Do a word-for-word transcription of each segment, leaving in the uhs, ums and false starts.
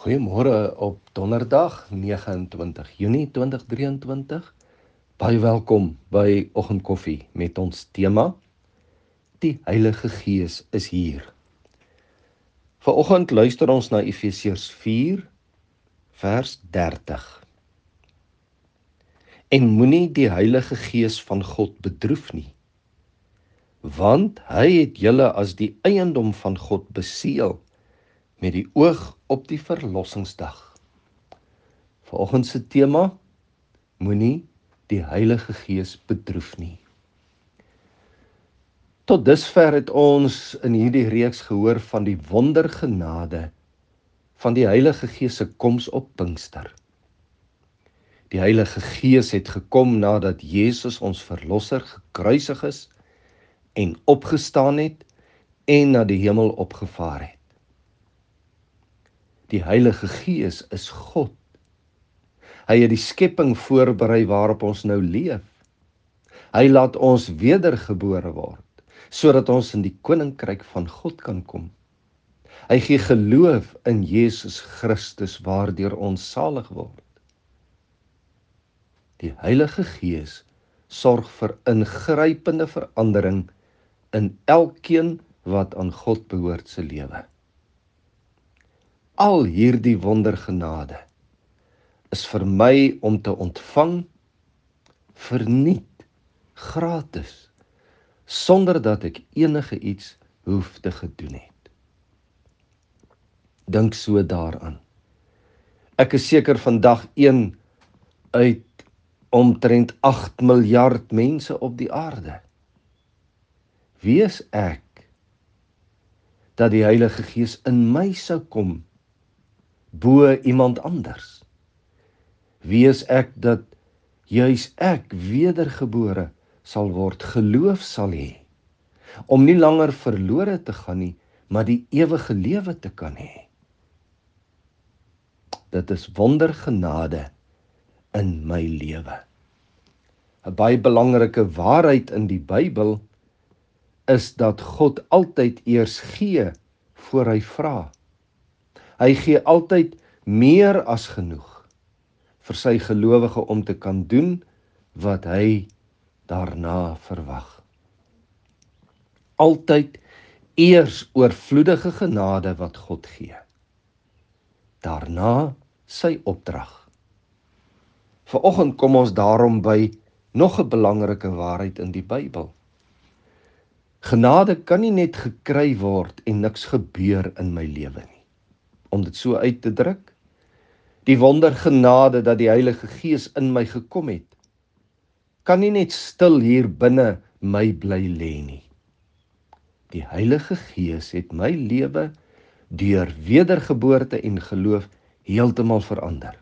Goeiemôre op donderdag nege en twintig Junie twintig drie en twintig. Baie welkom by Oggendkoffie met ons tema Die Heilige Gees is hier. Vanoggend luister ons na Efesiërs vier vers dertig. En moenie die Heilige Gees van God bedroef nie, want hy het julle as die eiendom van God beseël met die oog op die verlossingsdag. Vanoggend se tema: moenie die Heilige Gees bedroef nie. Tot dusver het ons in hierdie reeks gehoor van die wondergenade van die Heilige Gees se koms op Pinkster. Die Heilige Gees het gekom nadat Jesus ons verlosser gekruisig is en opgestaan het en na die hemel opgevaar het. Die Heilige Gees is God. Hy het die skepping voorberei waarop ons nou leef. Hy laat ons wedergebore word, sodat ons in die koninkryk van God kan kom. Hy gee geloof in Jesus Christus, waardeur ons salig word. Die Heilige Gees sorg vir ingrypende verandering in elkeen wat aan God behoort se lewe. Al hierdie wondergenade is vir my om te ontvang, verniet, gratis, sonder dat ek enige iets hoef te gedoen het. Dink so daaraan. Ek is seker vandag een uit omtrent agt miljard mense op die aarde. Wie is ek dat die Heilige Gees in my sou kom bo iemand anders? Wie is ek dat juis ek wedergebore sal word, geloof sal hê, om nie langer verlore te gaan nie, maar die ewige lewe te kan hê? Dit is wondergenade in my lewe. 'n Baie belangrike waarheid in die Bybel is dat God altyd eers gee voor hy vra. Hy gee altyd meer as genoeg vir sy gelowige om te kan doen wat hy daarna verwag. Altyd eers oorvloedige genade wat God gee. Daarna sy opdrag. Vanoggend kom ons daarom by nog 'n belangrike waarheid in die Bybel. Genade kan nie net gekry word en niks gebeur in my lewe nie. Om dit so uit te druk, die wondergenade dat die Heilige Gees in my gekom het, kan nie net stil hier binne my bly lê nie. Die Heilige Gees het my lewe deur wedergeboorte en geloof heeltemal verander.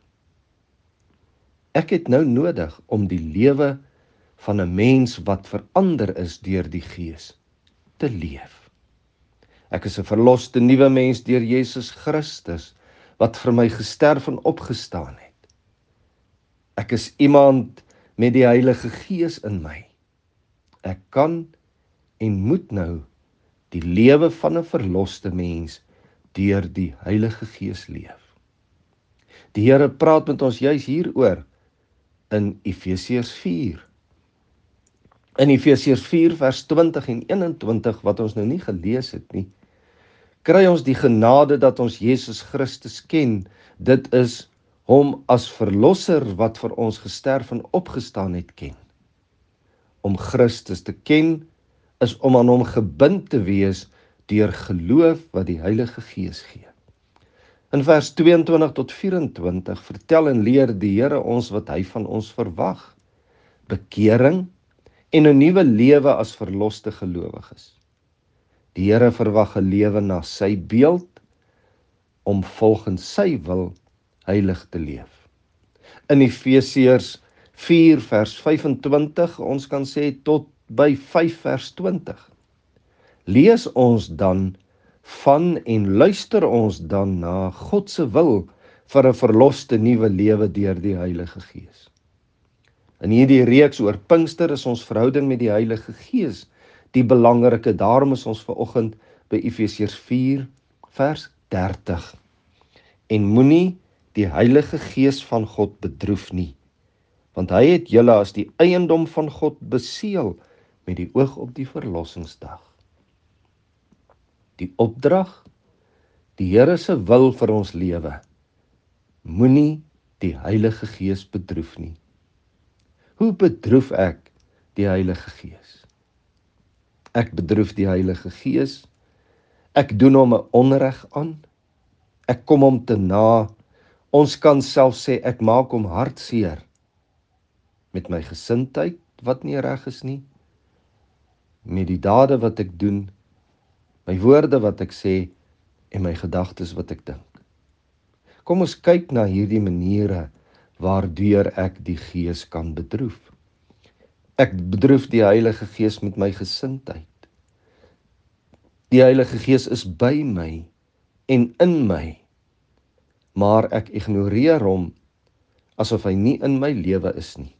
Ek het nou nodig om die lewe van 'n mens wat verander is deur die Gees te leef. Ek is 'n verloste nuwe mens deur Jesus Christus, wat vir my gesterf en opgestaan het. Ek is iemand met die Heilige Gees in my. Ek kan en moet nou die lewe van 'n verloste mens deur die Heilige Gees leef. Die Here praat met ons juis hieroor in Efesiërs vier. In Efesiërs vier vers twintig en eenentwintig, wat ons nou nie gelees het nie, kry ons die genade dat ons Jesus Christus ken. Dit is hom as verlosser wat vir ons gesterf en opgestaan het ken. Om Christus te ken is om aan hom gebind te wees deur geloof wat die Heilige Gees gee. In vers tweeëntwintig tot vyf-en-twintig vertel en leer die Here ons wat hy van ons verwag. Bekering en 'n nuwe lewe as verloste gelowiges. Die Here verwag 'n lewe na sy beeld, om volgens sy wil heilig te leef. In Efesiërs vier vers vyf-en-twintig, ons kan sê tot by vyf vers twintig, lees ons dan van en luister ons dan na God se wil vir 'n verloste nuwe lewe deur die Heilige Gees. In hierdie reeks oor Pinkster is ons verhouding met die Heilige Gees die belangrike. Daarom is ons vanoggend by Efesiërs vier vers dertig. en moenie die Heilige Gees van God bedroef nie, want hy het julle as die eiendom van God beseël met die oog op die verlossingsdag. Die opdrag, die Here se wil vir ons lewe, moenie die Heilige Gees bedroef nie. Hoe bedroef ek die Heilige Gees? Ek bedroef die Heilige Gees, ek doen hom 'n onreg aan, ek kom hom te na, ons kan self sê ek maak hom hartseer met my gesindheid wat nie reg is nie, met die dade wat ek doen, my woorde wat ek sê en my gedagtes wat ek dink. Kom ons kyk na hierdie maniere waardeur ek die Gees kan bedroef. Ek bedroef die Heilige Gees met my gesindheid. Die Heilige Gees is by my en in my, maar ek ignoreer hom asof hy nie in my lewe is nie.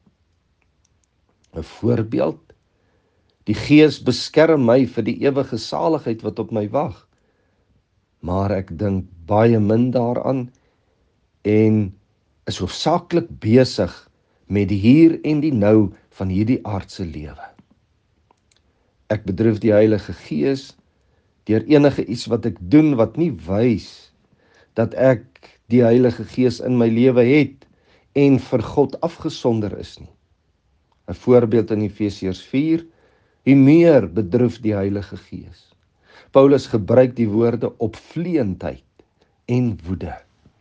'n Voorbeeld, die Gees beskerm my vir die ewige saligheid wat op my wag, maar ek dink baie min daaraan en is hoofsaaklik besig met die hier en die nou van hierdie aardse lewe. Ek bedroef die Heilige Gees deur enige iets wat ek doen wat nie wys dat ek die Heilige Gees in my lewe het en vir God afgesonder is nie. 'n Voorbeeld in Efesiërs vier, hoe meer bedroef die Heilige Gees. Paulus gebruik die woorde opvleendheid en woede.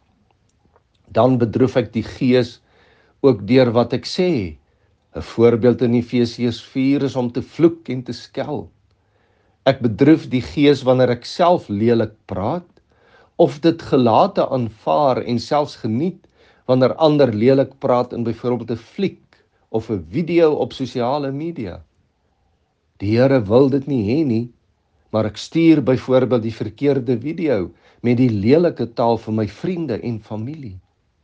Dan bedroef ek die Gees ook deur wat ek sê. 'n Voorbeeld in Efesiërs vier is om te vloek en te skel. Ek bedroef die Gees wanneer ek self lelik praat, of dit gelate aanvaar en selfs geniet wanneer ander lelik praat in byvoorbeeld 'n fliek of 'n video op sosiale media. Die Here wil dit nie hê nie, maar ek stuur byvoorbeeld die verkeerde video met die lelike taal vir my vriende en familie.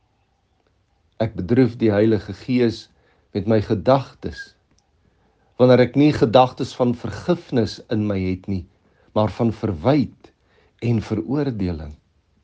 Ek bedroef die Heilige Gees met my gedagtes, wanneer ek nie gedagtes van vergifnis in my het nie, maar van verwyte en veroordeling.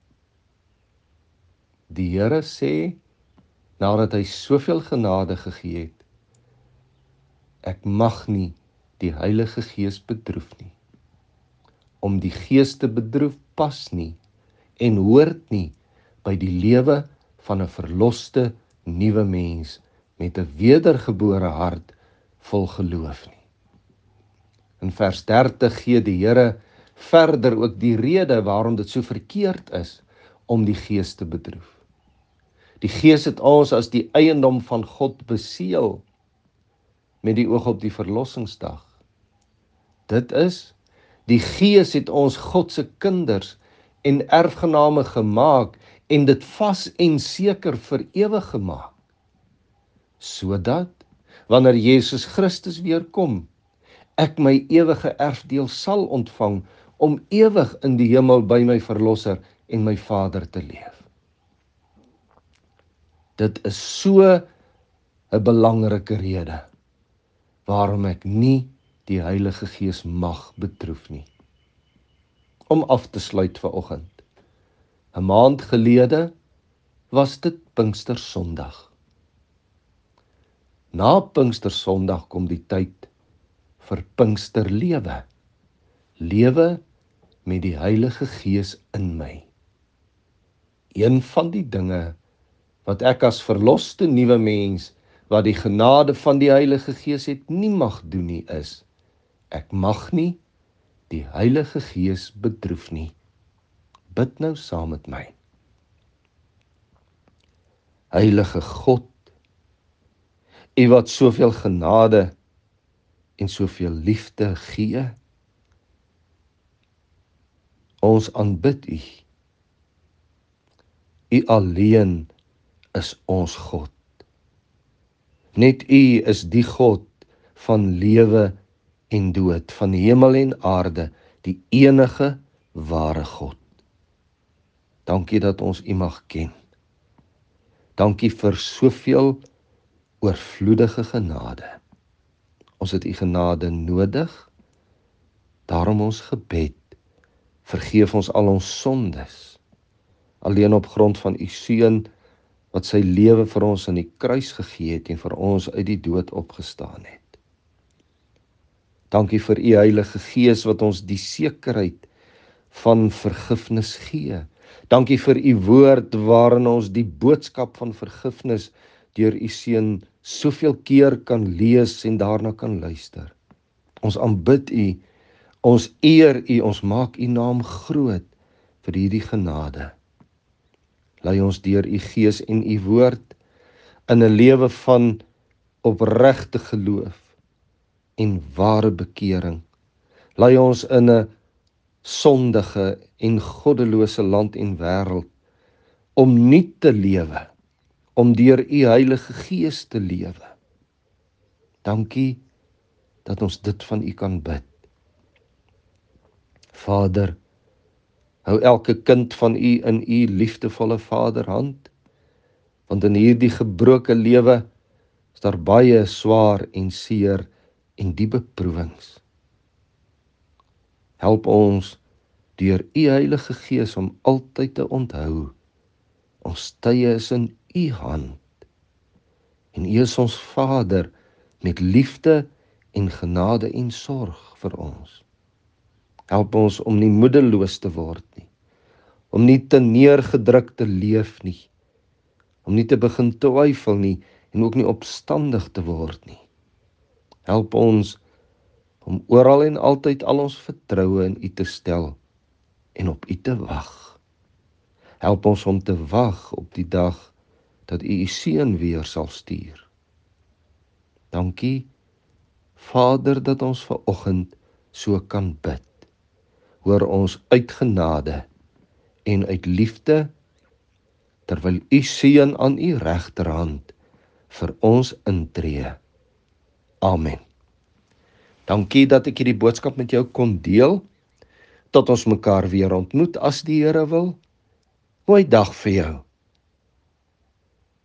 Die Here sê, nadat hy soveel genade gegee het, ek mag nie die Heilige Gees bedroef nie. Om die Gees te bedroef pas nie en hoort nie by die lewe van 'n verloste nuwe mens met 'n wedergebore hart vol geloof nie. In vers dertig gee die Here verder ook die rede waarom dit so verkeerd is om die Gees te bedroef. Die Gees het ons as die eiendom van God beseël met die oog op die verlossingsdag. Dit is, die Gees het ons God se kinders en erfgename gemaak en dit vas en seker vir ewig gemaak, sodat wanneer Jesus Christus weer kom, ek my ewige erfdeel sal ontvang om ewig in die hemel by my Verlosser en my Vader te leef. Dit is so 'n belangrike rede waarom ek nie die Heilige Gees mag bedroef nie. Om af te sluit vanoggend. 'n Maand gelede was dit Pinkstersondag. Na Pinkstersondag kom die tyd vir Pinksterlewe. Lewe met die Heilige Gees in my. Een van die dinge wat ek as verloste nuwe mens, wat die genade van die Heilige Gees het, nie mag doen nie is, ek mag nie die Heilige Gees bedroef nie. Bid nou saam met my. Heilige God, U wat soveel genade en soveel liefde gee, ons aanbid U. U alleen is ons God. Net U is die God van lewe en dood, van hemel en aarde, die enige ware God. Dankie dat ons U mag ken. Dankie vir soveel oorvloedige genade. Ons het U genade nodig, daarom ons gebed, vergeef ons al ons sondes, alleen op grond van u seun wat sy lewe vir ons aan die kruis gegee het en vir ons uit die dood opgestaan het. Dankie vir u Heilige Gees wat ons die sekerheid van vergifnis gee. Dankie vir u woord waarin ons die boodskap van vergifnis deur u seun soveel keer kan lees en daarna kan luister. Ons aanbid u, ons eer u, ons maak u naam groot vir hierdie genade. Lei ons deur u Gees en u woord in 'n lewe van opregte geloof en ware bekering. Lei ons in 'n sondige en goddelose land en wêreld om nuut te lewe, om deur u Heilige Gees te lewe. Dankie dat ons dit van u kan bid. Vader, hou elke kind van u in u liefdevolle Vaderhand, want in hierdie gebroke lewe is daar baie swaar en seer en die beproewings. Help ons deur u Heilige Gees om altyd te onthou, ons tye is in u hand, en u is ons Vader met liefde en genade en sorg vir ons. Help ons om nie moedeloos te word nie, om nie te neergedruk te leef nie, om nie te begin twyfel nie, en ook nie opstandig te word nie. Help ons om oral en altyd al ons vertroue in u te stel en op u te wag. Help ons om te wag op die dag dat u u seun weer sal stuur. Dankie, Vader, dat ons vanoggend so kan bid. Hoor ons uit genade en uit liefde, terwyl u seun aan u regterhand vir ons intree. Amen. Dankie dat ek hierdie boodskap met jou kon deel. Tot ons mekaar weer ontmoet as die Here wil. Mooi dag vir jou.